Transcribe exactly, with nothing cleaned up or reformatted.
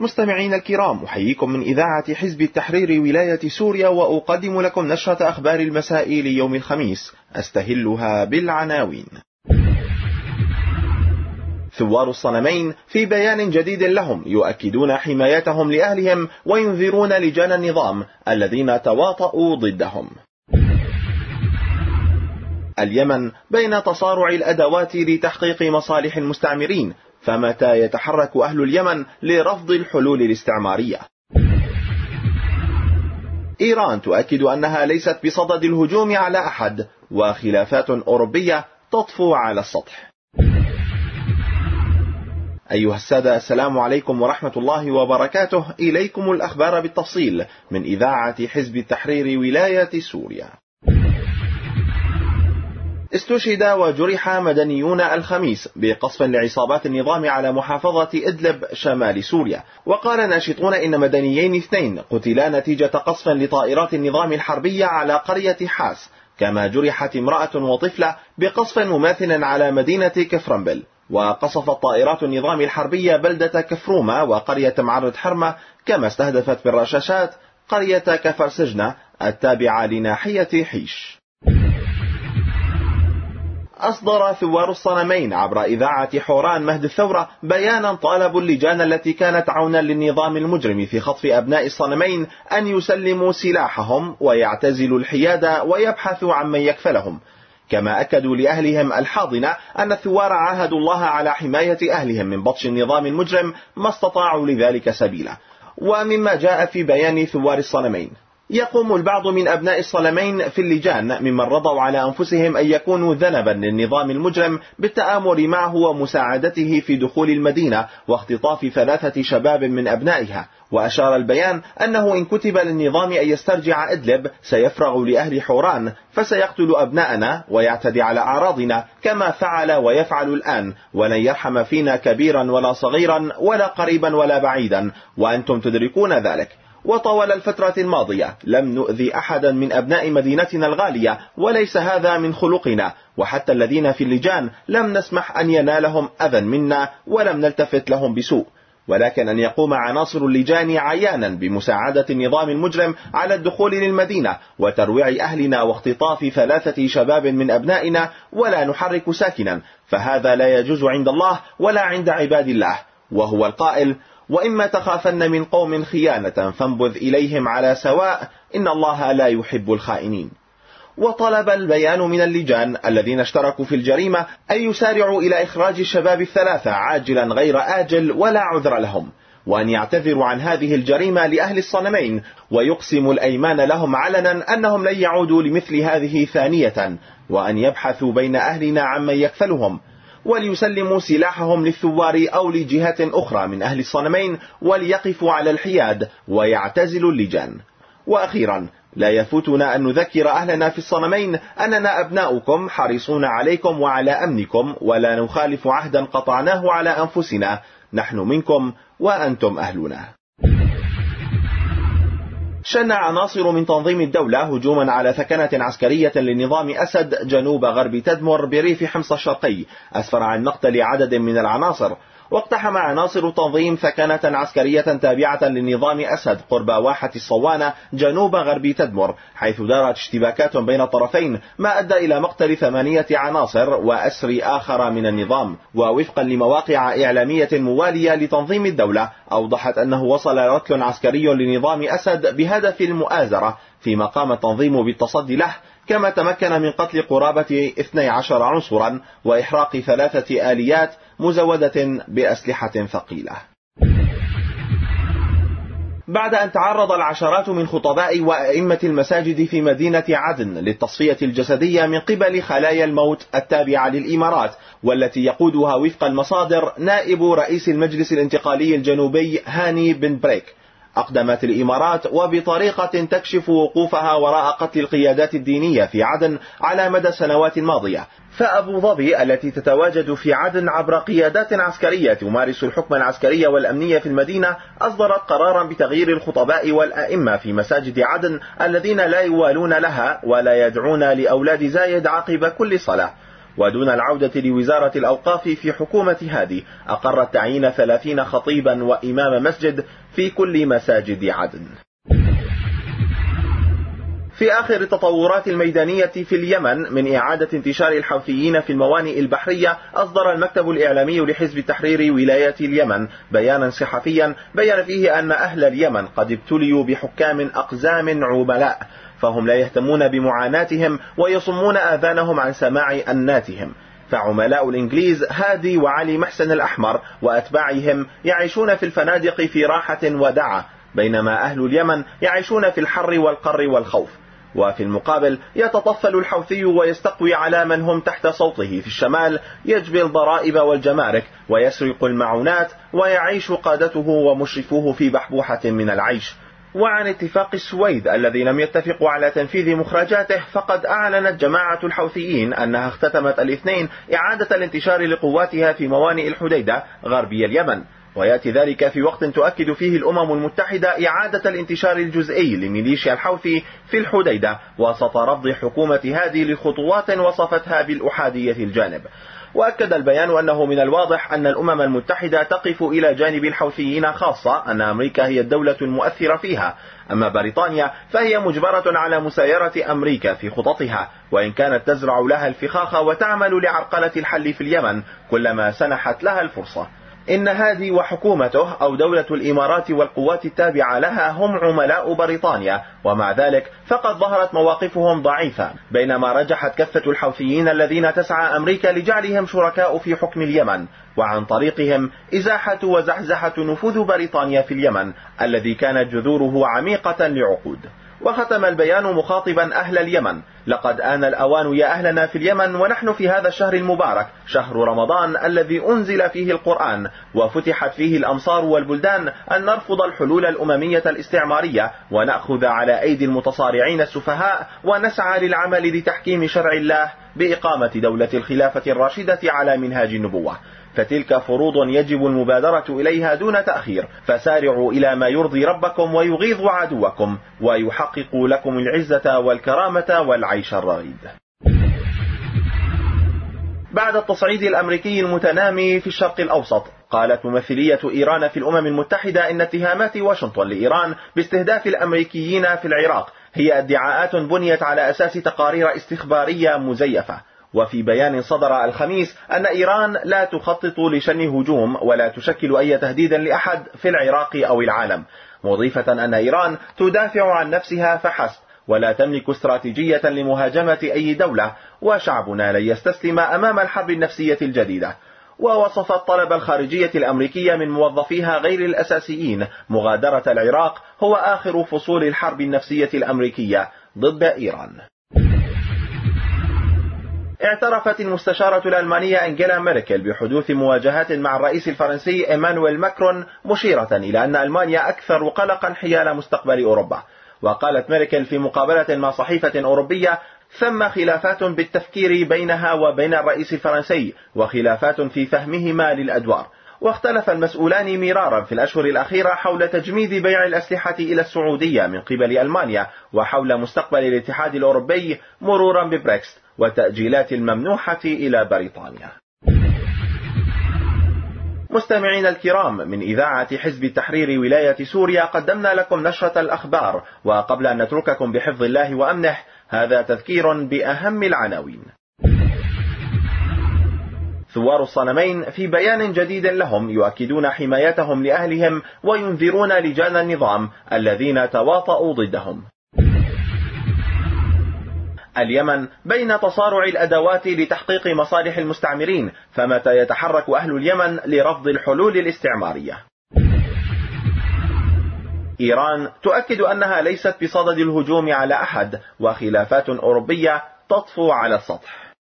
مستمعين الكرام، أحييكم من إذاعة حزب التحرير ولاية سوريا، وأقدم لكم نشرة أخبار المساء ليوم الخميس، أستهلها بالعناوين. ثوار الصنمين في بيان جديد لهم يؤكدون حمايتهم لأهلهم وينذرون لجان النظام الذين تواطؤوا ضدهم. اليمن بين تصارع الأدوات لتحقيق مصالح المستعمرين، فمتى يتحرك أهل اليمن لرفض الحلول الاستعمارية؟ إيران تؤكد أنها ليست بصدد الهجوم على أحد، وخلافات أوروبية تطفو على السطح. أيها السادة، السلام عليكم ورحمة الله وبركاته. إليكم الأخبار بالتفصيل من إذاعة حزب التحرير ولاية سوريا. استشهد وجرح مدنيون الخميس بقصف لعصابات النظام على محافظة إدلب شمال سوريا. وقال ناشطون إن مدنيين اثنين قتلا نتيجة قصف لطائرات النظام الحربية على قرية حاس، كما جرحت امرأة وطفلة بقصف مماثل على مدينة كفرنبل. وقصفت طائرات النظام الحربية بلدة كفرومة وقرية معرض حرمة، كما استهدفت بالرشاشات قرية كفر سجنة التابعة لناحية حيش. أصدر ثوار الصنمين عبر إذاعة حوران مهد الثورة بيانا طالبوا اللجان التي كانت عونا للنظام المجرم في خطف أبناء الصنمين أن يسلموا سلاحهم ويعتزلوا الحيادة ويبحثوا عن من يكفلهم. كما أكدوا لأهلهم الحاضنة أن الثوار عاهدوا الله على حماية أهلهم من بطش النظام المجرم ما استطاعوا لذلك سبيلا. ومما جاء في بيان ثوار الصنمين: يقوم البعض من أبناء الصنمين في اللجان ممن رضوا على أنفسهم أن يكونوا ذنبا للنظام المجرم بالتآمر معه ومساعدته في دخول المدينة واختطاف ثلاثة شباب من أبنائها. وأشار البيان أنه إن كتب للنظام أن يسترجع إدلب سيفرغ لأهل حوران، فسيقتل أبناءنا ويعتدي على أعراضنا كما فعل ويفعل الآن، ولن يرحم فينا كبيرا ولا صغيرا ولا قريبا ولا بعيدا، وأنتم تدركون ذلك. وطوال الفترة الماضية لم نؤذي أحدا من أبناء مدينتنا الغالية، وليس هذا من خلقنا، وحتى الذين في اللجان لم نسمح أن ينالهم أذى منا ولم نلتفت لهم بسوء، ولكن أن يقوم عناصر اللجان عيانا بمساعدة النظام المجرم على الدخول للمدينة وترويع أهلنا واختطاف ثلاثة شباب من أبنائنا ولا نحرك ساكنا، فهذا لا يجوز عند الله ولا عند عباد الله، وهو القائل: وإما تخافن من قوم خيانة فانبذ إليهم على سواء إن الله لا يحب الخائنين. وطلب البيان من اللجان الذين اشتركوا في الجريمة أن يسارعوا إلى إخراج الشباب الثلاثة عاجلا غير آجل ولا عذر لهم، وأن يعتذروا عن هذه الجريمة لأهل الصنمين، ويقسموا الأيمان لهم علنا أنهم لن يعودوا لمثل هذه ثانية، وأن يبحثوا بين أهلنا عمن يكفلهم، وليسلموا سلاحهم للثوار أو لجهة أخرى من أهل الصنمين، وليقفوا على الحياد ويعتزلوا اللجان. وأخيرا، لا يفوتنا أن نذكر أهلنا في الصنمين أننا أبناؤكم حريصون عليكم وعلى أمنكم، ولا نخالف عهدا قطعناه على أنفسنا، نحن منكم وأنتم أهلنا. شن عناصر من تنظيم الدولة هجوما على ثكنة عسكرية لنظام أسد جنوب غرب تدمر بريف حمص الشرقي، أسفر عن مقتل عدد من العناصر. واقتحم عناصر تنظيم ثكنة عسكرية تابعة لنظام أسد قرب واحة الصوانة جنوب غرب تدمر، حيث دارت اشتباكات بين الطرفين ما أدى إلى مقتل ثمانية عناصر وأسر آخر من النظام. ووفقا لمواقع إعلامية موالية لتنظيم الدولة، أوضحت أنه وصل ركل عسكري لنظام أسد بهدف المؤازرة، فيما قام التنظيم بالتصدي له، كما تمكن من قتل قرابة اثني عشر عنصرا وإحراق ثلاثة آليات مزودة بأسلحة ثقيلة. بعد أن تعرض العشرات من خطباء وأئمة المساجد في مدينة عدن للتصفية الجسدية من قبل خلايا الموت التابعة للإمارات، والتي يقودها وفق المصادر نائب رئيس المجلس الانتقالي الجنوبي هاني بن بريك، أقدمت الإمارات وبطريقة تكشف وقوفها وراء قتل القيادات الدينية في عدن على مدى السنوات الماضية. فأبو ظبي التي تتواجد في عدن عبر قيادات عسكرية تمارس الحكم العسكري والأمنية في المدينة، أصدرت قرارا بتغيير الخطباء والأئمة في مساجد عدن الذين لا يوالون لها ولا يدعون لأولاد زايد عقب كل صلاة. ودون العودة لوزارة الأوقاف في حكومة هادي، أقرت تعيين ثلاثين خطيبا وإمام مسجد في كل مساجد عدن. في آخر التطورات الميدانية في اليمن من إعادة انتشار الحوثيين في الموانئ البحرية، أصدر المكتب الإعلامي لحزب التحرير ولاية اليمن بيانا صحفيا بيّن فيه أن أهل اليمن قد ابتليوا بحكام أقزام عملاء، فهم لا يهتمون بمعاناتهم ويصمون آذانهم عن سماع أناتهم. فعملاء الإنجليز هادي وعلي محسن الأحمر وأتباعهم يعيشون في الفنادق في راحة ودعة، بينما أهل اليمن يعيشون في الحر والقر والخوف. وفي المقابل يتطفل الحوثي ويستقوي على من هم تحت صوته في الشمال، يجبي الضرائب والجمارك ويسرق المعونات، ويعيش قادته ومشرفوه في بحبوحة من العيش. وعن اتفاق السويد الذي لم يتفقوا على تنفيذ مخرجاته، فقد أعلنت جماعة الحوثيين أنها اختتمت الاثنين إعادة الانتشار لقواتها في موانئ الحديدة غربي اليمن، ويأتي ذلك في وقت تؤكد فيه الأمم المتحدة إعادة الانتشار الجزئي لميليشيا الحوثي في الحديدة وسط رفض حكومة هادي لخطوات وصفتها بالأحادية الجانب. وأكد البيان أنه من الواضح أن الأمم المتحدة تقف إلى جانب الحوثيين، خاصة أن أمريكا هي الدولة المؤثرة فيها، أما بريطانيا فهي مجبرة على مسايرة أمريكا في خططها، وإن كانت تزرع لها الفخاخ وتعمل لعرقلة الحل في اليمن كلما سنحت لها الفرصة. إن هادي وحكومته أو دولة الإمارات والقوات التابعة لها هم عملاء بريطانيا، ومع ذلك فقد ظهرت مواقفهم ضعيفة، بينما رجحت كفة الحوثيين الذين تسعى أمريكا لجعلهم شركاء في حكم اليمن، وعن طريقهم إزاحة وزحزحة نفوذ بريطانيا في اليمن الذي كانت جذوره عميقة لعقود. وختم البيان مخاطبا أهل اليمن: لقد آن الأوان يا أهلنا في اليمن، ونحن في هذا الشهر المبارك، شهر رمضان الذي أنزل فيه القرآن وفتحت فيه الأمصار والبلدان، أن نرفض الحلول الأممية الاستعمارية ونأخذ على أيدي المتصارعين السفهاء، ونسعى للعمل لتحكيم شرع الله بإقامة دولة الخلافة الراشدة على منهاج النبوة، فتلك فروض يجب المبادرة إليها دون تأخير، فسارعوا إلى ما يرضي ربكم ويغيظ عدوكم ويحقق لكم العزة والكرامة والعيش الرغيد. بعد التصعيد الأمريكي المتنامي في الشرق الأوسط، قالت ممثلية إيران في الأمم المتحدة إن اتهامات واشنطن لإيران باستهداف الأمريكيين في العراق هي ادعاءات بنيت على أساس تقارير استخبارية مزيفة. وفي بيان صدر الخميس أن إيران لا تخطط لشن هجوم ولا تشكل أي تهديد لأحد في العراق أو العالم، مضيفة أن إيران تدافع عن نفسها فحسب ولا تملك استراتيجية لمهاجمة أي دولة، وشعبنا لن يستسلم أمام الحرب النفسية الجديدة. ووصفت طلب الخارجية الأمريكية من موظفيها غير الأساسيين مغادرة العراق هو آخر فصول الحرب النفسية الأمريكية ضد إيران. اعترفت المستشارة الألمانية أنجيلا ميركل بحدوث مواجهات مع الرئيس الفرنسي إيمانويل ماكرون، مشيرة إلى أن ألمانيا أكثر قلقا حيال مستقبل أوروبا. وقالت ميركل في مقابلة مع صحيفة أوروبية: ثم خلافات بالتفكير بينها وبين الرئيس الفرنسي، وخلافات في فهمهما للأدوار. واختلف المسؤولان مرارا في الأشهر الأخيرة حول تجميد بيع الأسلحة إلى السعودية من قبل ألمانيا، وحول مستقبل الاتحاد الأوروبي مرورا ببريكست والتأجيلات الممنوحة إلى بريطانيا. مستمعين الكرام، من إذاعة حزب التحرير ولاية سوريا قدمنا لكم نشرة الأخبار، وقبل أن نترككم بحفظ الله وأمنه، هذا تذكير بأهم العناوين. ثوار الصنمين في بيان جديد لهم يؤكدون حمايتهم لأهلهم وينذرون لجان النظام الذين تواطؤوا ضدهم. اليمن بين تصارع الأدوات لتحقيق مصالح المستعمرين، فمتى يتحرك أهل اليمن لرفض الحلول الاستعمارية؟ إيران تؤكد أنها ليست بصدد الهجوم على أحد، وخلافات أوروبية تطفو على السطح.